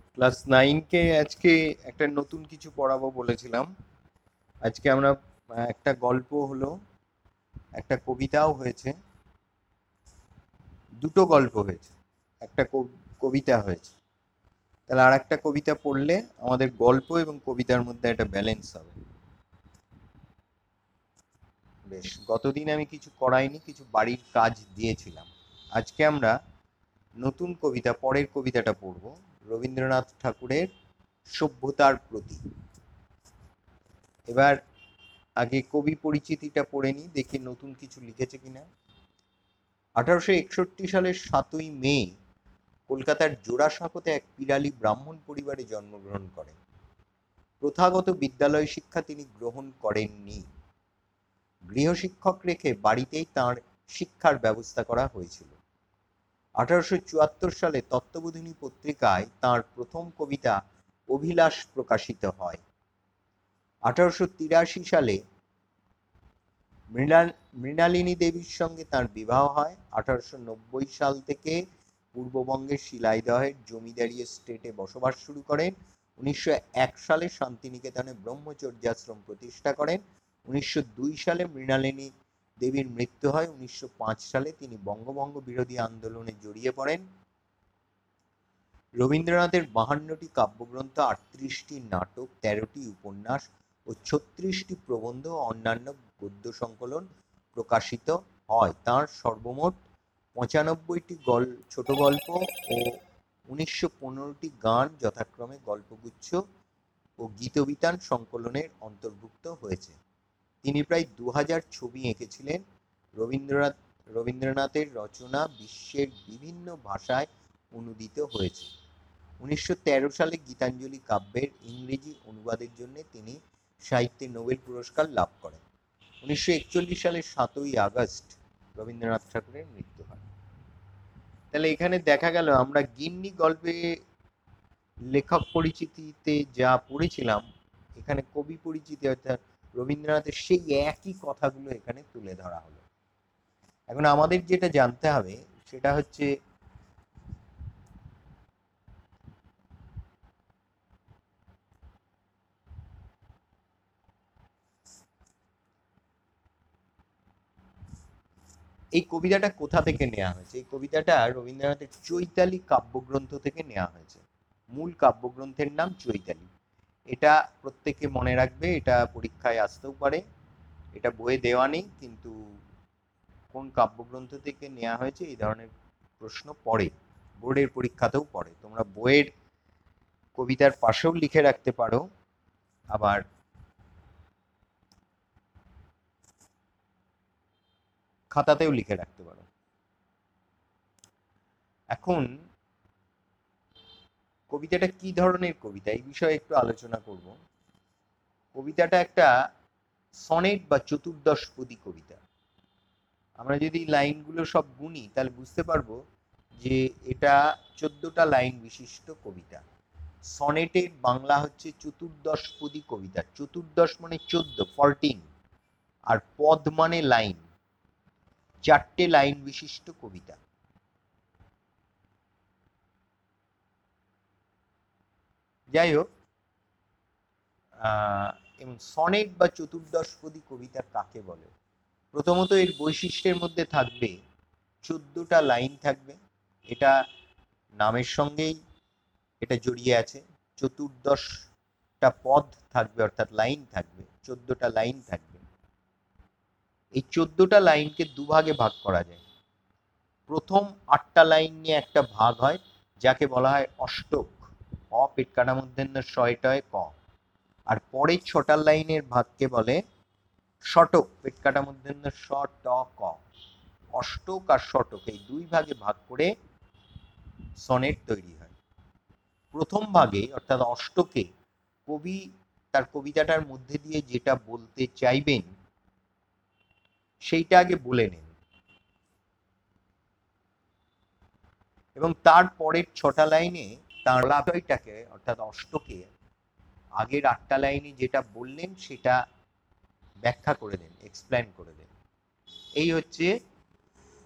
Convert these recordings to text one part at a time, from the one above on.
Class 9কে আজকে একটা নতুন কিছু পড়াবো বলেছিলাম। আজকে আমরা একটা গল্প হলো, একটা কবিতাও হয়েছে, দুটো গল্প হয়েছে, একটা কবিতা হয়েছে। তাহলে আর একটা কবিতা পড়লে আমাদের গল্প এবং কবিতার মধ্যে একটা ব্যালেন্স হবে। বেশ, গতদিন আমি কিছু করাইনি, কিছু বাড়ির কাজ দিয়েছিলাম। আজকে আমরা নতুন কবিতা, পরের কবিতাটা পড়ব, রবীন্দ্রনাথ ঠাকুরের সভ্যতার প্রতি। এবার আগে কবি পরিচিতিটা পড়ে নি, দেখি নতুন কিছু লিখেছে কিনা। 1861 সালের 7ই মে কলকাতার জোড়াসাঁকোতে এক পিরালি ব্রাহ্মণ পরিবারে জন্মগ্রহণ করেন। প্রথাগত বিদ্যালয় শিক্ষা তিনি গ্রহণ করেননি। গৃহশিক্ষক রেখে বাড়িতেই তাঁর শিক্ষার ব্যবস্থা করা হয়েছিল। 1874 সালে তত্ত্ববোধিনী পত্রিকায় তাঁর প্রথম কবিতা অভিলাষ প্রকাশিত হয়। 1883 সালে মৃণালিনী দেবীর সঙ্গে তাঁর বিবাহ হয়। 1890 সাল থেকে পূর্ববঙ্গের শিলাইদহের জমিদারি এস্টেটে বসবাস শুরু করেন। 1901 সালে শান্তিনিকেতনে ব্রহ্মচর্যাশ্রম প্রতিষ্ঠা করেন। 1902 সালে মৃণালিনী দেবীর মৃত্যু হয়। 1905 সালে তিনি বঙ্গভঙ্গ বিরোধী আন্দোলনে জড়িয়ে পড়েন। রবীন্দ্রনাথের 52টি কাব্যগ্রন্থ, 38টি নাটক, 13টি উপন্যাস ও 36টি প্রবন্ধ ও অন্যান্য গদ্য সংকলন প্রকাশিত হয়। তাঁর সর্বমোট 95টি ছোট গল্প ও 1915টি গান যথাক্রমে গল্পগুচ্ছ ও গীতবিতান সংকলনের অন্তর্ভুক্ত হয়েছে। তিনি প্রায় 2000 ছবি এঁকেছিলেন। রবীন্দ্রনাথ রবীন্দ্রনাথের রচনা বিশ্বের বিভিন্ন ভাষায় অনূদিত হয়েছে। 1913 সালে গীতাঞ্জলি কাব্যের ইংরেজি অনুবাদের জন্য তিনি সাহিত্যে নোবেল পুরস্কার লাভ করেন। 1941 সালের 7ই আগস্ট রবীন্দ্রনাথ ঠাকুরের মৃত্যু হয়। তাহলে এখানে দেখা গেল আমরা গিন্নি গল্পে লেখক পরিচিতিতে যা পড়েছিলাম, এখানে কবি পরিচিতি অর্থাৎ রবীন্দ্রনাথের সেই একই কথাগুলো এখানে তুলে ধরা হলো। এখন আমাদের যেটা জানতে হবে সেটা হচ্ছে এই কবিতাটা কোথা থেকে নেওয়া হয়েছে। এই কবিতাটা রবীন্দ্রনাথের চৈতালি কাব্যগ্রন্থ থেকে নেওয়া হয়েছে। মূল কাব্যগ্রন্থের নাম চৈতালি। এটা প্রত্যেকে মনে রাখবে, এটা পরীক্ষায় আসতেও পারে। এটা বইয়ে দেওয়া নেই, কিন্তু কোন কাব্যগ্রন্থ থেকে নেওয়া হয়েছে এই ধরনের প্রশ্ন পড়ে, বোর্ডের পরীক্ষাতেও পড়ে। তোমরা বইয়ের কবিতার পাশেও লিখে রাখতে পারো, আবার খাতাতেও লিখে রাখতে পারো। এখন কবিতাটা কি ধরনের কবিতা এই বিষয়ে একটু আলোচনা করব। কবিতাটা একটা সনেট বা চতুর্দশপদী কবিতা। আমরা যদি লাইনগুলো সব গুনি তাহলে বুঝতে পারবো যে এটা 14টা লাইন বিশিষ্ট কবিতা। সনেটের বাংলা হচ্ছে চতুর্দশপদী কবিতা। চতুর্দশ মানে 14, আর পদ মানে লাইন, 4টে লাইন বিশিষ্ট কবিতা। যাই হোক, এবং সনেট বা চতুর্দশপদী কবিতা কাকে বলে? প্রথমত এর বৈশিষ্ট্যের মধ্যে থাকবে 14টা লাইন থাকবে। এটা নামের সঙ্গেই এটা জড়িয়ে আছে। চতুর্দশটা পদ থাকবে, অর্থাৎ লাইন থাকবে, 14টা লাইন থাকবে। এই 14টা লাইনকে দুভাগে ভাগ করা যায়। প্রথম 8টা লাইন নিয়ে একটা ভাগ হয়, যাকে বলা হয় অষ্টক। অ পেট কাটা মূর্ধন্য শয়টয় ক। আর পরের 6টা লাইনের ভাগকে বলে শতক, পেট কাটা মূর্ধন্য স ট ক। অষ্টক আর শতক এই দুই ভাগে ভাগ করে সনেট তৈরি হয়। প্রথম ভাগে অর্থাৎ অষ্টকে কবি তার কবিতাটার মধ্যে দিয়ে যেটা বলতে চাইবেন সেইটা আগে বলে নেন, এবং তার পরের 6টা লাইনে তার বিষয়টাকে অর্থাৎ অষ্টকে আগের 8টা লাইনে যেটা বললেন সেটা ব্যাখ্যা করে দেন, এক্সপ্লেন করে দেন। এই হচ্ছে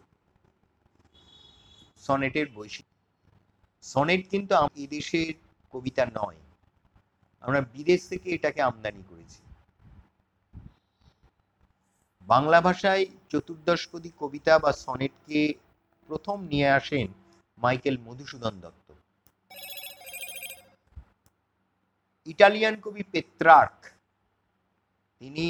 সনেটের বৈশিষ্ট্য। সনেট কিন্তু এই দেশের কবিতা নয়, আমরা বিদেশ থেকে এটাকে আমদানি করেছি। বাংলা ভাষায় চতুর্দশপদী কবিতা বা সনেটকে প্রথম নিয়ে আসেন মাইকেল মধুসূদন দত্ত। ইটালিয়ান কবি পেত্রার্ক, তিনি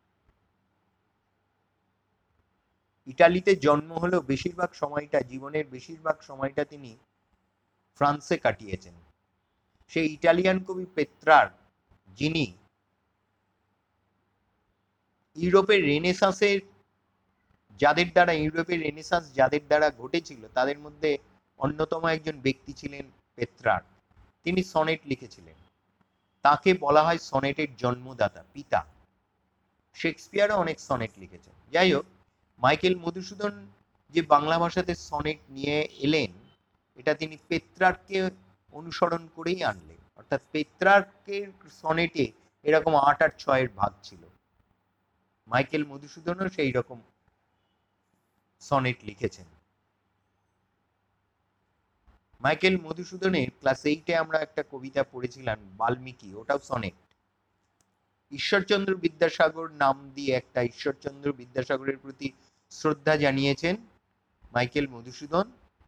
ইটালিতে জন্ম হলেও বেশিরভাগ সময়টা, জীবনের বেশিরভাগ সময়টা তিনি ফ্রান্সে কাটিয়েছেন। সেই ইটালিয়ান কবি পেত্রার্ক, যিনি ইউরোপের রেনেসাঁস যাদের দ্বারা ঘটেছিল তাদের মধ্যে অন্যতম একজন ব্যক্তি ছিলেন পেত্রার্ক। তিনি সনেট লিখেছিলেন, তাকে বলা হয় সনেটের জন্মদাতা, পিতা। শেক্সপিয়ারও অনেক সনেট লিখেছেন। যাই হোক, মাইকেল মধুসূদন যে বাংলা ভাষাতে সনেট নিয়ে এলেন, এটা তিনি পেত্রার্ককে অনুসরণ করেই আনলেন। অর্থাৎ পেত্রার্কের সনেটে এরকম 8 আর 6 ভাগ ছিল, মাইকেল মধুসূদনও সেই রকম সনেট লিখেছেন। মাইকেল মধুসূদনের ক্লাস 8-এ আমরা একটা কবিতা পড়েছিলাম, বাল্মীকি, ওটাও সনেট। ঈশ্বরচন্দ্র বিদ্যাসাগর নাম দিয়ে একটা ঈশ্বরচন্দ্র বিদ্যাসাগরের প্রতি শ্রদ্ধা জানিয়েছেন মাইকেল মধুসূদন,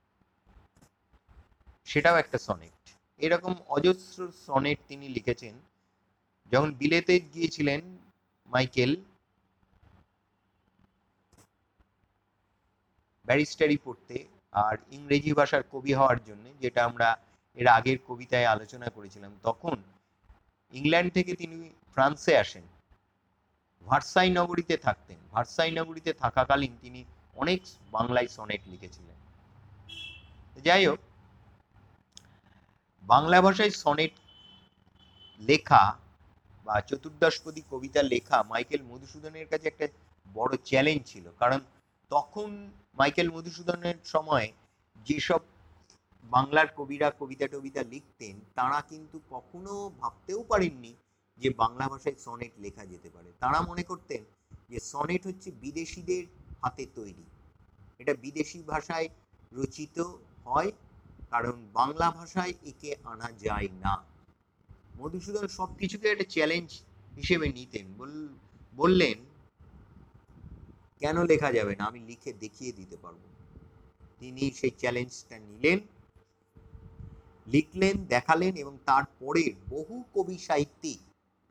সেটাও একটা সনেট। এরকম অজস্র সনেট তিনি লিখেছেন। যখন বিলেতে গিয়েছিলেন মাইকেল ব্যারিস্টারি পড়তে আর ইংরেজি ভাষার কবি হওয়ার জন্য, যেটা আমরা এর আগের কবিতায় আলোচনা করেছিলাম, তখন ইংল্যান্ড থেকে তিনি ফ্রান্সে আসেন, ভার্সাই নগরীতে থাকতেন। ভার্সাই নগরীতে থাকাকালীন তিনি অনেক বাংলায় সনেট লিখেছিলেন। যাই হোক, বাংলা ভাষায় সনেট লেখা বা চতুর্দশপদী কবিতা লেখা মাইকেল মধুসূদনের কাছে একটা বড় চ্যালেঞ্জ ছিল। কারণ তখন মাইকেল মধুসূদনের সময় যেসব বাংলার কবিরা কবিতা টবিতা লিখতেন, তারা কিন্তু কখনো ভাবতেও পারেননি যে বাংলা ভাষায় সনেট লেখা যেতে পারে। তারা মনে করতেন যে সনেট হচ্ছে বিদেশিদের হাতে তৈরি, এটা বিদেশি ভাষায় রচিত হয়, কারণ বাংলা ভাষায় একে আনা যায় না। মধুসূদন সবকিছুকে একটা চ্যালেঞ্জ হিসেবে নিতেন। বললেন, কেন লেখা যাবে না, আমি লিখে দেখিয়ে দিতে পারবো। তিনি সেই চ্যালেঞ্জটা নিলেন, লিখলেন, দেখালেন, এবং তারপরে বহু কবি সাহিত্যিক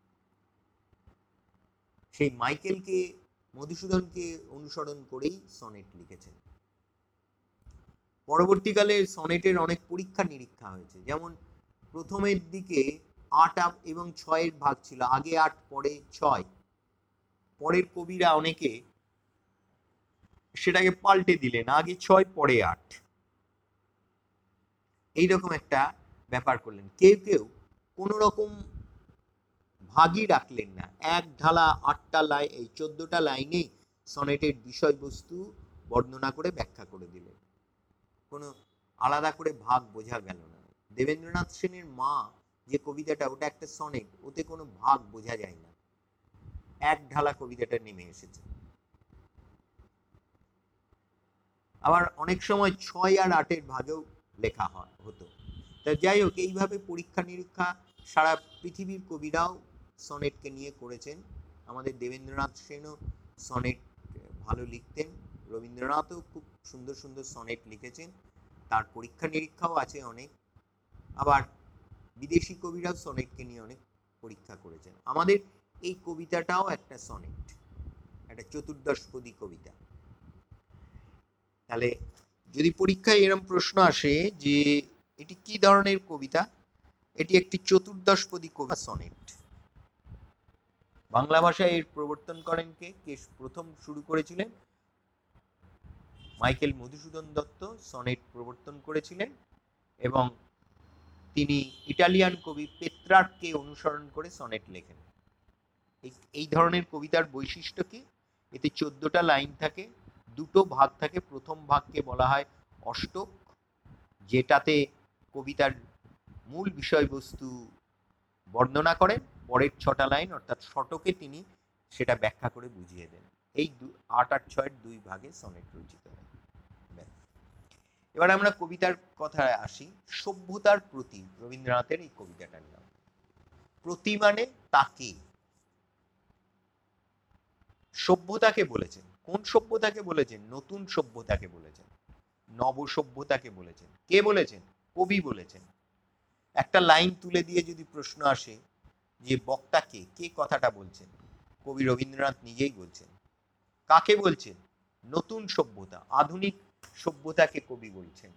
সেই মাইকেলকে, মধুসূদনকে অনুসরণ করেই সনেট লিখেছেন। পরবর্তীকালে সনেটের অনেক পরীক্ষা নিরীক্ষা হয়েছে। যেমন প্রথমের দিকে 8 এবং 6 ভাগ ছিল, আগে 8 পরে 6। পরের কবিরা অনেকে সেটাকে পাল্টে দিলেন, আগে 6 পরে 8, এইরকম একটা ব্যাপার করলেন। কেউ কেউ কোন রকম ভাগই রাখলেন না, এক ঢালা 8টা লাইন, এই 14টা লাইনেই সনেটের বিষয়বস্তু বর্ণনা করে ব্যাখ্যা করে দিলেন। কোনো আলাদা করে ভাগ বোঝা গেল না। দেবেন্দ্রনাথ সেনের মা যে কবিতাটা, ওটা একটা সনেট, ওতে কোনো ভাগ বোঝা যায় না, এক ঢালা কবিতাটা নেমে এসেছে। আবার অনেক সময় 6 আর 8-এর ভাগেও লেখা হতো। তা যাই হোক, এইভাবে পরীক্ষা নিরীক্ষা সারা পৃথিবীর কবিরাও সনেটকে নিয়ে করেছেন। আমাদের দেবেন্দ্রনাথ সেনও সনেট ভালো লিখতেন, রবীন্দ্রনাথও খুব সুন্দর সুন্দর সনেট লিখেছেন, তার পরীক্ষা নিরীক্ষাও আছে অনেক। আবার বিদেশি কবিরাও সনেটকে নিয়ে অনেক পরীক্ষা করেছেন। আমাদের এই কবিতাটাও একটা সনেট, একটা চতুর্দশপদী কবিতা। তাহলে যদি পরীক্ষায় এরকম প্রশ্ন আসে যে এটি কি ধরনের কবিতা, এটি একটি চতুর্দশপদী কবিতা, সনেট। বাংলা ভাষায় এর প্রবর্তন করেন কে প্রথম শুরু করেছিলেন? মাইকেল মধুসূদন দত্ত সনেট প্রবর্তন করেছিলেন, এবং তিনি ইটালিয়ান কবি পেত্রার্ককে অনুসরণ করে সনেট লেখেন। এই ধরনের কবিতার বৈশিষ্ট্য কি? এতে 14টা লাইন থাকে, দুটো ভাগ থাকে। প্রথম ভাগকে বলা হয় অষ্টক, যেটাতে কবিতার মূল বিষয়বস্তু বর্ণনা করেন। পরের 6টা লাইন অর্থাৎ শতকে তিনি সেটা ব্যাখ্যা করে বুঝিয়ে দেন। এই 8 আর 6-এর 2 ভাগে সনেট রচিত হয়। এবার আমরা কবিতার কথায় আসি। সভ্যতার প্রতি, রবীন্দ্রনাথের এই কবিতাটার নাম। প্রতি মানে তাকে, সভ্যতাকে বলেছেন। কোন সভ্যতাকে বলেছেন? নতুন সভ্যতাকে বলেছেন, নব সভ্যতাকে বলেছেন। কে বলেছেন? কবি বলেছেন। একটা লাইন তুলে দিয়ে যদি প্রশ্ন আসে যে বক্তা কে, কে কথাটা বলছেন? কবি রবীন্দ্রনাথ নিজেই বলছেন। কাকে বলছেন? নতুন সভ্যতা, আধুনিক সভ্যতাকে কবি বলছেন।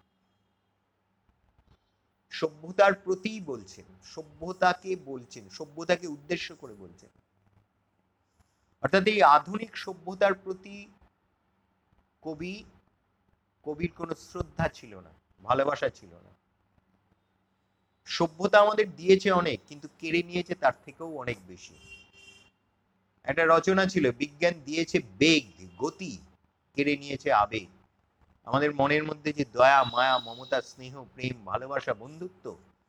সভ্যতার প্রতি বলছেন, সভ্যতাকে বলছেন, সভ্যতাকে উদ্দেশ্য করে বলছেন। অর্থাৎ এই আধুনিক সভ্যতার প্রতি কবির কোনো শ্রদ্ধা ছিল না, ভালোবাসা ছিল না। সভ্যতা আমাদের দিয়েছে অনেক, কিন্তু কেড়ে নিয়েছে তার থেকেও অনেক বেশি। একটা রচনা ছিল, বিজ্ঞান দিয়েছে বেগ, গতি, কেড়ে নিয়েছে আবেগ। আমাদের মনের মধ্যে যে দয়া, মায়া, মমতা, স্নেহ, প্রেম, ভালোবাসা, বন্ধুত্ব,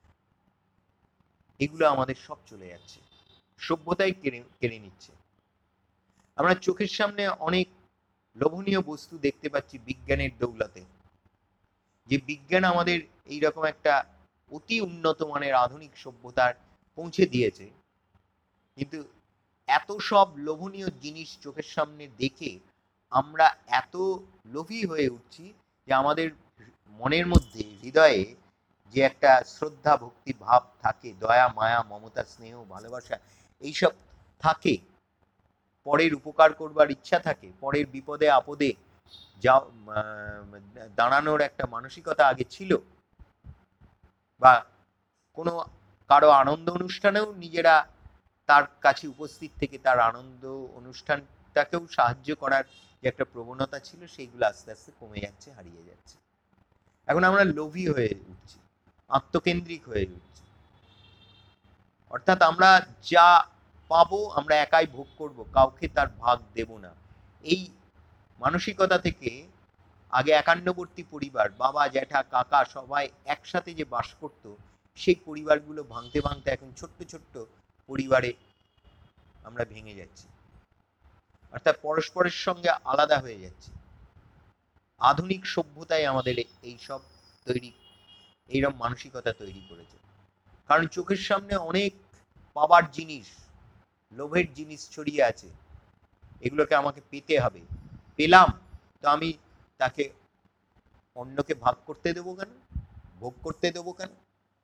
এগুলো আমাদের সব চলে যাচ্ছে, সভ্যতাই কেড়ে নিচ্ছে। আমরা চোখের সামনে অনেক লোভনীয় বস্তু দেখতে পাচ্ছি বিজ্ঞানের দৌলতে, যে বিজ্ঞান আমাদের এইরকম একটা অতি উন্নত মানের আধুনিক সভ্যতার পৌঁছে দিয়েছে, কিন্তু এত সব লোভনীয় জিনিস চোখের সামনে দেখে আমরা এত লোভী হয়ে উঠছি যে আমাদের মনের মধ্যে, হৃদয়ে যে একটা শ্রদ্ধা, ভক্তি ভাব থাকে, দয়া, মায়া, মমতা, স্নেহ, ভালোবাসা, এইসব থাকে, পরের উপকার করবার ইচ্ছা থাকে, পরের বিপদে আপদে যা দাঁড়ানোর একটা মানসিকতা আগে ছিল, বা কোনো কারো আনন্দ অনুষ্ঠানেও নিজেরা তার কাছে উপস্থিত থেকে তার আনন্দ অনুষ্ঠানটাকেও সাহায্য করার যে একটা প্রবণতা ছিল, সেইগুলো আস্তে আস্তে কমে যাচ্ছে, হারিয়ে যাচ্ছে। এখন আমরা লোভী হয়ে উঠছি, আত্মকেন্দ্রিক হয়ে উঠছি। অর্থাৎ আমরা যা পাবো আমরা একাই ভোগ করব, কাউকে তার ভাগ দেব না। এই মানসিকতা থেকে আগে একান্নবর্তী পরিবার, বাবা, জ্যাঠা, কাকা সবাই একসাথে যে বাস করত, সেই পরিবারগুলো ভাঙতে ভাঙতে এখন ছোট্ট ছোট্ট পরিবারে আমরা ভেঙে যাচ্ছি, অর্থাৎ পরস্পরের সঙ্গে আলাদা হয়ে যাচ্ছি। আধুনিক সভ্যতায় আমাদের এইসব এইরকম মানসিকতা তৈরি করেছে। কারণ চোখের সামনে অনেক পাবার জিনিস, লোভের জিনিস ছড়িয়ে আছে, এগুলোকে আমাকে পেতে হবে। পেলাম তো আমি তাকে অন্যকে ভাগ করতে দেবো কেন, ভোগ করতে দেবো কেন?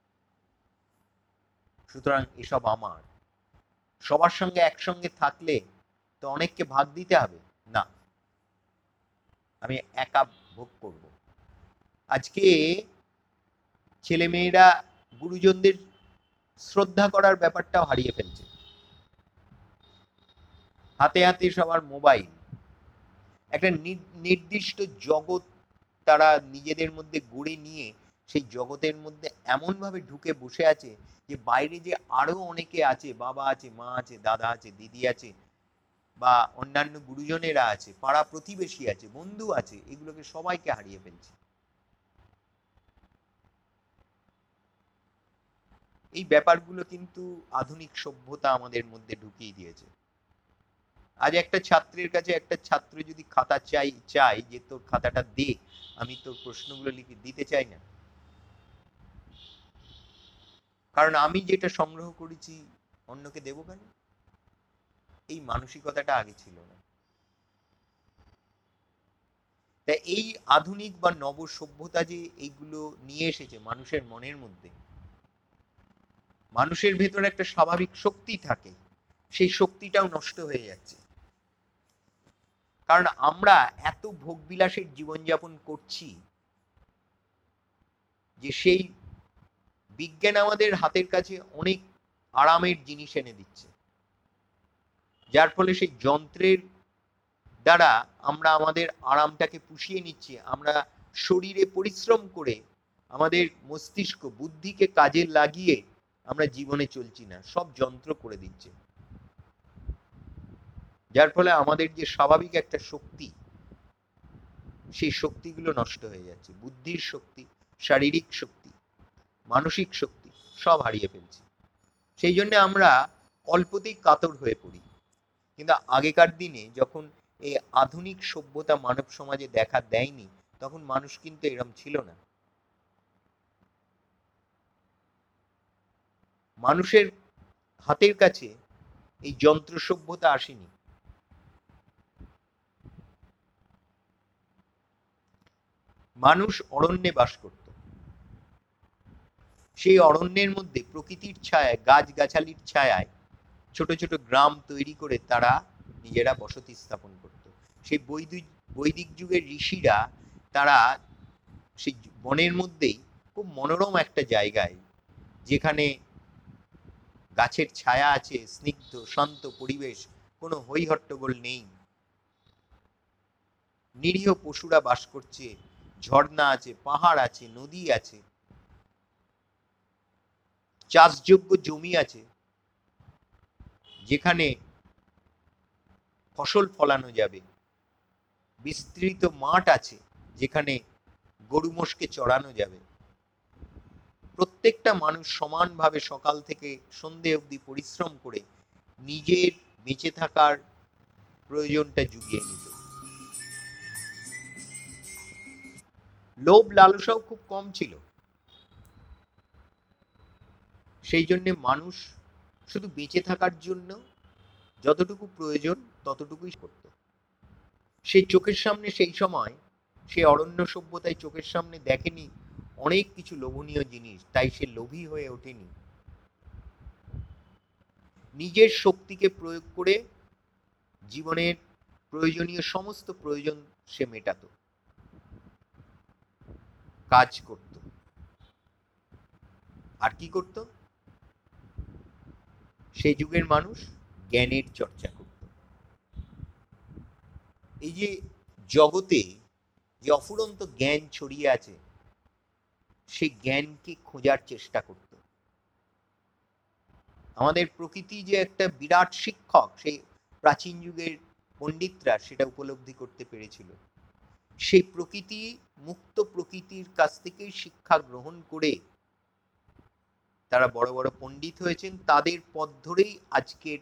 সুতরাং এসব আমার। সবার সঙ্গে একসঙ্গে থাকলে তো অনেককে ভাগ দিতে হবে না, আমি একা ভোগ করব। আজকে ছেলেমেয়েরা গুরুজনদের শ্রদ্ধা করার ব্যাপারটাও হারিয়ে ফেলছে। হাতে হাতে সবার মোবাইল, একটা নির্দিষ্ট জগৎ তারা নিজেদের মধ্যে গড়ে নিয়ে সেই জগতের মধ্যে এমনভাবে ঢুকে বসে আছে যে বাইরে যে আরো অনেকে আছে, বাবা আছে, মা আছে, দাদা আছে, দিদি আছে, বা অন্যান্য গুরুজনেরা আছে, পাড়া প্রতিবেশী আছে, বন্ধু আছে, এগুলোকে সবাইকে হারিয়ে ফেলছে। এই ব্যাপারগুলো কিন্তু আধুনিক সভ্যতা আমাদের মধ্যে ঢুকিয়ে দিয়েছে। আজ একটা ছাত্রের কাছে একটা ছাত্র যদি খাতা চাই যে তোর খাতাটা দে, আমি তোর প্রশ্নগুলো লিখে দিতে চাই না, কারণ আমি যেটা সংগ্রহ করেছি অন্যকে দেবো কেন? এই মানসিকতাটা আগে ছিল না। তাই এই আধুনিক বা নব সভ্যতা যে এইগুলো নিয়ে এসেছে মানুষের মনের মধ্যে, মানুষের ভেতরে একটা স্বাভাবিক শক্তি থাকে, সেই শক্তিটাও নষ্ট হয়ে যাচ্ছে। কারণ আমরা এত ভোগবিলাসের জীবনযাপন করছি যে সেই বিজ্ঞান আমাদের হাতের কাছে অনেক আরামের জিনিস এনে দিচ্ছে, যার ফলে সেই যন্ত্রের দ্বারা আমরা আমাদের আরামটাকে পুষিয়ে নিচ্ছি। আমরা শরীরে পরিশ্রম করে আমাদের মস্তিষ্ক, বুদ্ধিকে কাজে লাগিয়ে আমরা জীবনে চলছি না, সব যন্ত্র করে দিচ্ছে, যার ফলে আমাদের যে স্বাভাবিক একটা শক্তি, সেই শক্তিগুলো নষ্ট হয়ে যাচ্ছে। বুদ্ধির শক্তি, শারীরিক শক্তি, মানসিক শক্তি সব হারিয়ে ফেলছি। সেই জন্য আমরা অল্পতেই কাতর হয়ে পড়ি। কিন্তু আগেকার দিনে যখন এই আধুনিক সভ্যতা মানব সমাজে দেখা দেয়নি, তখন মানুষ কিন্তু এরম ছিল না। মানুষের হাতের কাছে এই যন্ত্র সভ্যতা আসেনি। মানুষ অরণ্যে বাস করত। সেই অরণ্যের মধ্যে প্রকৃতির ছায়ায়, গাছগাছালির ছায়ায় ছোট ছোট গ্রাম তৈরি করে তারা নিজেরা বসতি স্থাপন করত। সেই বৈদিক যুগের ঋষিরা তারা সেই বনের মধ্যেই খুব মনোরম একটা জায়গায়, যেখানে গাছের ছায়া আছে, স্নিগ্ধ শান্ত পরিবেশ, কোনো হই হট্টগোল নেই, নিরীহ পশুরা বাস করছে, ঝর্ণা আছে, পাহাড় আছে, নদী আছে, চাষযোগ্য জমি আছে, যেখানে ফসল ফলানো যাবে, বিস্তৃত মাঠ আছে যেখানে গরু মোষকে চড়ানো যাবে। প্রত্যেকটা মানুষ সমানভাবে সকাল থেকে সন্ধে অবধি পরিশ্রম করে নিজের বেঁচে থাকার প্রয়োজনটা জুগিয়ে নিত। লোভ লালসাও খুব কম ছিল। সেই জন্য মানুষ শুধু বেঁচে থাকার জন্য যতটুকু প্রয়োজন ততটুকুই করত। সেই চোখের সামনে সেই সময় সে অরণ্য সভ্যতায় চোখের সামনে দেখেনি অনেক কিছু লোভনীয় জিনিস, তাই সে লোভী হয়ে ওঠেনি। নিজের শক্তিকে প্রয়োগ করে জীবনের প্রয়োজনীয় সমস্ত প্রয়োজন সে মেটাত, কাজ করত। আর কি করত? সেই যুগের মানুষ জ্ঞানের চর্চা করত। এই যে জগতে যে অফুরন্ত জ্ঞান ছড়িয়ে আছে, সেই জ্ঞানকে খোঁজার চেষ্টা করত। আমাদের প্রকৃতি যে একটা বিরাট শিক্ষক, সেই প্রাচীন যুগের পণ্ডিতরা সেটা উপলব্ধি করতে পেরেছিল। সেই প্রকৃতি, মুক্ত প্রকৃতির কাছ থেকেই শিক্ষা গ্রহণ করে তারা বড় বড় পণ্ডিত হয়েছেন। তাদের পথ ধরেই আজকের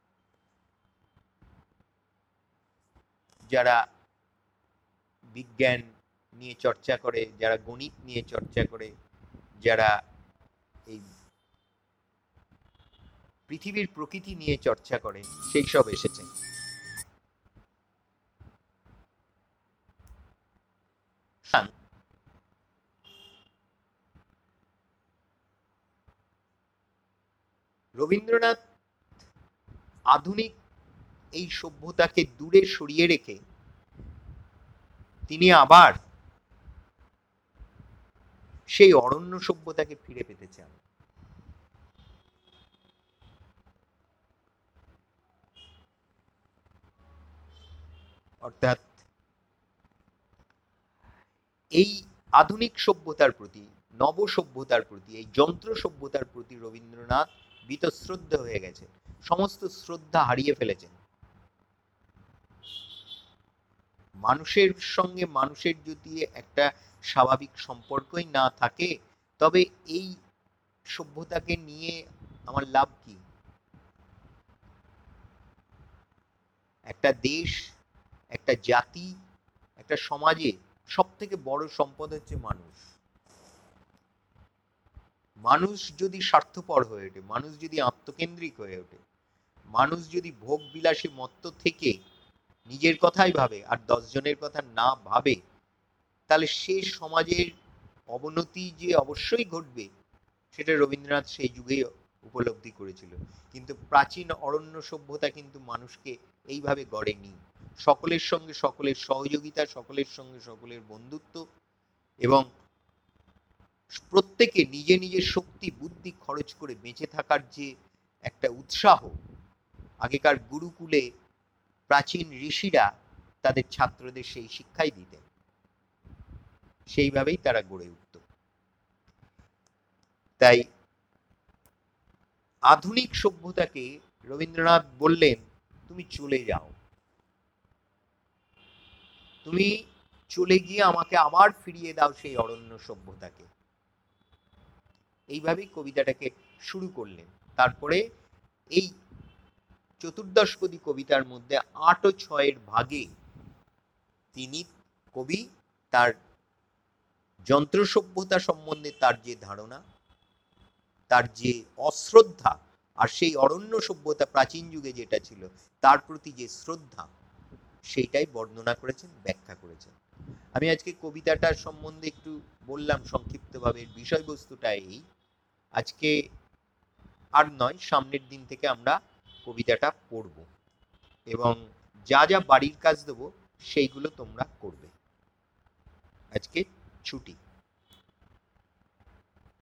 যারা বিজ্ঞান নিয়ে চর্চা করে, যারা গণিত নিয়ে চর্চা করে, যারা এই পৃথিবীর প্রকৃতি নিয়ে চর্চা করে, সেই সব এসেছেন। রবীন্দ্রনাথ আধুনিক এই সভ্যতাকে দূরে সরিয়ে রেখে তিনি আবার সেই অরণ্য সভ্যতাকে ফিরে পেতে চান। অর্থাৎ এই আধুনিক সভ্যতার প্রতি, নব সভ্যতার প্রতি, এই যন্ত্র সভ্যতার প্রতি রবীন্দ্রনাথ বীতশ্রদ্ধ হয়ে গেছে, সমস্ত শ্রদ্ধা হারিয়ে ফেলেছেন। মানুষের সঙ্গে মানুষের যদি একটা স্বাভাবিক সম্পর্কই না থাকে, তবে এই সভ্যতাকে নিয়ে আমার লাভ কি? একটা দেশ, একটা জাতি, একটা সমাজে সব থেকে বড় সম্পদ হচ্ছে মানুষ। মানুষ যদি স্বার্থপর হয়ে ওঠে, মানুষ যদি আত্মকেন্দ্রিক হয়ে ওঠে, মানুষ যদি ভোগ বিলাসী মত্ত থেকে নিজের কথাই ভাবে আর 10 জনের কথা না ভাবে, তাহলে সে সমাজের অবনতি যে অবশ্যই ঘটবে, সেটা রবীন্দ্রনাথ সেই যুগেই উপলব্ধি করেছিল। কিন্তু প্রাচীন অরণ্য সভ্যতা কিন্তু মানুষকে এইভাবে গড়েনি। সকলের সঙ্গে সকলের সহযোগিতা, সকলের সঙ্গে সকলের বন্ধুত্ব, এবং প্রত্যেকে নিজে নিজের শক্তি বুদ্ধি খরচ করে বেঁচে থাকার যে একটা উৎসাহ, আগেকার গুরুকুলে প্রাচীন ঋষিরা তাদের ছাত্রদের সেই শিক্ষাই দিতেন, সেইভাবেই তারা গড়ে উঠত। তাই আধুনিক সভ্যতাকে রবীন্দ্রনাথ বললেন, তুমি চলে যাও, তুমি চলে গিয়ে আমাকে আবার ফিরিয়ে দাও সেই অরণ্য সভ্যতাকে। এইভাবেই কবিতাটাকে শুরু করলেন। তারপরে এই চতুর্দশপদী কবিতার মধ্যে 8 ও 6 ভাগে তিনি কবি তার যন্ত্র সভ্যতা সম্বন্ধে তার যে ধারণা, তার যে অশ্রদ্ধা, আর সেই অরণ্য সভ্যতা প্রাচীন যুগে যেটা ছিল তার প্রতি যে শ্রদ্ধা, সেইটাই বর্ণনা করেছেন, ব্যাখ্যা করেছেন। আমি আজকে কবিতাটার সম্বন্ধে একটু বললাম সংক্ষিপ্তভাবে, বিষয়বস্তুটা এই। আজকে আর নয়, সামনের দিন থেকে আমরা কবিতাটা পড়ব এবং যা যা বাড়ির কাজ দেবো সেইগুলো তোমরা করবে। আজকে ছুটি।